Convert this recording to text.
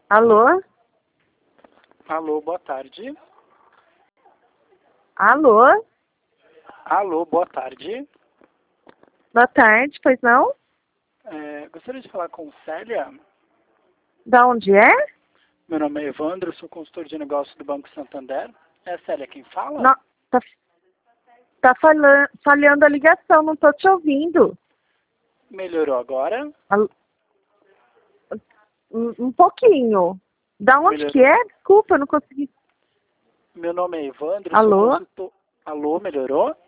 Alô? Alô, boa tarde. Alô? Alô, boa tarde. Boa tarde, pois não? Gostaria de falar com Célia. Da onde é? Meu nome é Evandro, sou consultor de negócios do Banco Santander. É a Célia quem fala? Não, tá falhando a ligação, não tô te ouvindo. Melhorou agora? Um pouquinho. Da onde que Melhorou. é? Desculpa, eu não consegui. Meu nome é Evandro, sou Alô? consultor... Alô, melhorou?